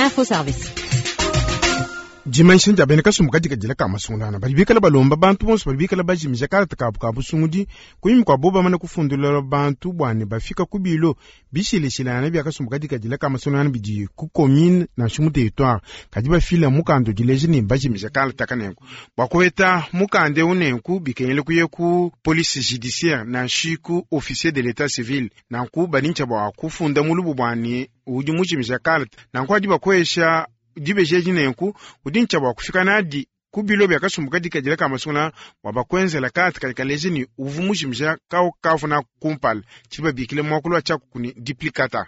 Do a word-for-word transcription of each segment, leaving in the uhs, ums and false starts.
Info Service. Dimension jabene kasumbuka dikajila kama sungulana bali bikala balomba bantu bonso bali bikala bajimija kala takabu kabu sungudi kuyimi kwa boba mana kufundula bantu bwane bafika kubilo bishilishilana bya kasumbuka dikajila kama sungulana biji ku commune na shumu territoire kajiba fila mukando dileje ni bajimija kala takanenko bakweta mukande unenku bikenyele kuye ku police judiciaire na shiku officier de l'état civil na ku banincha bwa kufunda mulubu bwani uju mujimija kala na kwa diba kwesha jibe jeji nenku udincha bwa kufika nadi kubilo bya kasumbuka dikajila kama sungula wabakwenze la kati katika lejini uvumushi mja kao kafu na kumpal chiba bikile mwakulu wa chaku kuni duplicata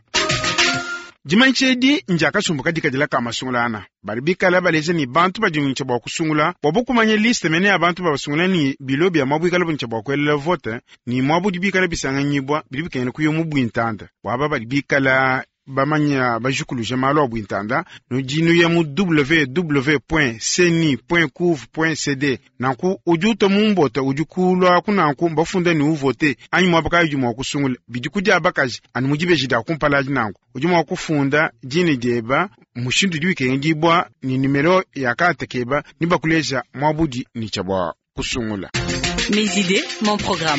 jimanchedi nja kasumbuka dikajila kama sungula ana baribika laba lejini bantu ba jimuncha bwa kusungula wabuku manye liste mene ya bantu ba sungula ni bilo bya mwabu ikala buncha bwa kwele vote ni mwabu dibika la bisanga nyibwa bilibika yana kuyo mubu intanda waba baribika la bamanya bajukulu jamalo abwintanda no jinu ya mu w w point seni point couv point c d nanku ujuto mumbota ujukulwa kunanku mbafunda ni uvote anyi mwabaka yujuma kusungula bijikuja abakaji anu mujibe jida kumpalaji nanku ujuma kufunda jini deba mushindu diwike ngibwa ni numero ya katekeba nibakuleja mwabudi ni chabwa kusungula. Mes idées, mon programme.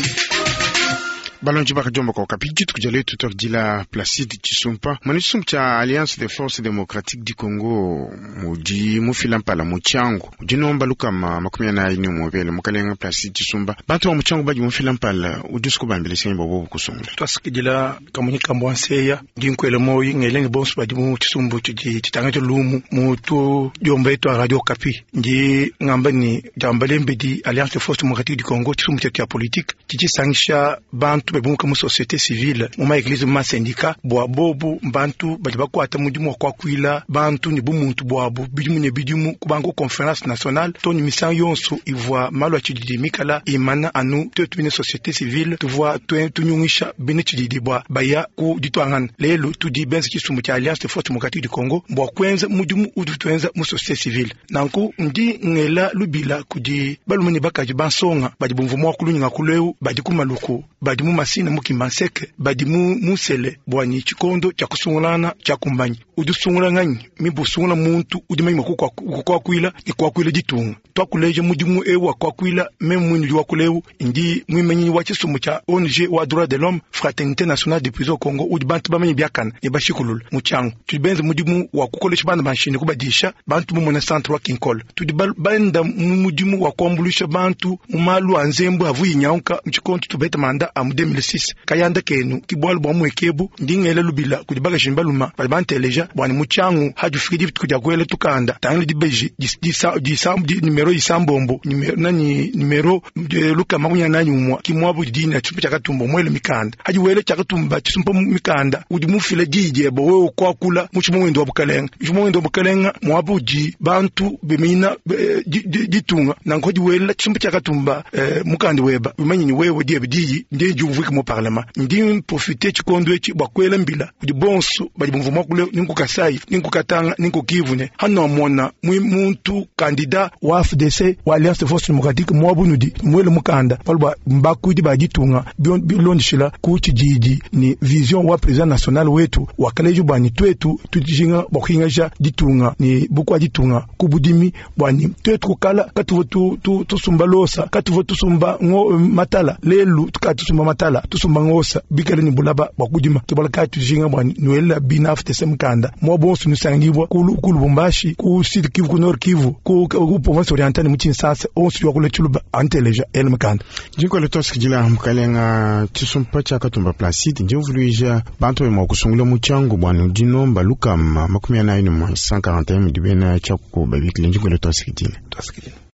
Balon jibaka jomba kwa kapiji tukujale tutok jila Placide Chisumpa manisum cha Alliance des Forces Démocratiques du Congo mudi mufilampala muchangu ujinomba luka ma makumya na ini mwebele mukalenga Placide Chisumpa bantu wa muchangu baji mufilampala udisku bambele senyi bobo kusungula twasiki jila kamunika mbwanseya dinkwele moyi ngelenge bonsu baji mu Chisumbu tuji titangato lumu mutu jomba eto Radio Kapi nji ngamba ni jambale mbedi Alliance des Forces Démocratiques du Congo Chisumbu cha politique tiji sangisha bantu bebuka mu société civile mu ma église ma syndicat bwa bobu bantu bali bakwata mudimu kwa kwila bantu ni bumuntu bwabo bidimu ne bidimu kubango conférence nationale toni mission yonso ivwa malo chididi mikala imana anu tetu ne société civile tu vois tu tunyungisha bene chididi bwa baya ku ditwangan lelo tu di benzi kisumu cha Alliance des Forces Démocratiques du Congo bwa kwenza mudimu udu twenza mu société civile nanku ndi ngela lubila kudi balumuni bakaji bansonga badi bumvumo kulunga kuleu badi kumaluku badi mu masina mukimanseke badi mu musele bwani chikondo cha kusungulana cha kumbanyi udusungula nganyi mibusungula muntu udimanyi makukwa kwa kwila ikwa kwila ditunga twakuleje mudimu ewa kwa kwila memu ni wa kuleu indi mwimenyi wa chisumu cha O N G wa droit de l'homme Fraternité Nationale des Prisons au Congo udibantu bamanyi byakana yebashikulula muchangu tudibenze mudimu wa kukolesha bana banshini kubadisha bantu mu mona centre wa Kinkol tudibal banda mudimu wa kwambulisha bantu mumalu anzembu avuyi nyanka mchikondo tubeta manda amu deux mille six kayanda kenu kibwalo bwa mwekebu ndingela lubila kudibaga shimbaluma balibanteleja bwani muchangu haju fikidi tukujya kwele tukanda tangli dibeji di sam di numero isambombo numero nani numero de luka makunya nani umwa kimwabu dina chumpa chakatumbo mwele mikanda haji wele chakatumba chisumpa mikanda udi mufile dije bo wewe kwa kula muchimo wendo bukalenga muchimo wendo bukalenga mwabu di bantu bemina ditunga nangoji wele chumpa chakatumba mukandi weba bimanyi ni wewe die bidiji ndiye jumvuki mu parlement ndi profiter chikondo echi bakwela mbila udi bonso bali bumvuma kule ningu kasai ningu katanga ningu kivune hano mona mwi muntu candidat wa F D C wa Alliance des Forces Démocratiques mwabunudi mwele mukanda palba mbakudi bajitunga bilondishila kuchi jiji ni vision wa president national wetu wakaleju bani twetu tutijinga bokingaja ditunga ni bukwa ditunga kubudimi bani twetu kala katuvo tu tu tusumbalosa katuvo tusumba ngo matala lelu tukatusumba matala tusumba ngosa bikale ni bulaba bakudima kibala katu jinga bani nwela binaf tesemkanda mwabonsu nusangibwa kulu kulu bombashi ku sud kivu ku nord kivu ku ku province orientale muchin sasa onsu yakule chuluba anteleja elmkanda jinko le toski jila mkalenga tisumpa cha katumba Placide njevuluija bantu bema kusungula muchangu bwana dinomba lukama makumi anayi ni cent quarante et un midibena cha ku babikile jinko le toski jila toski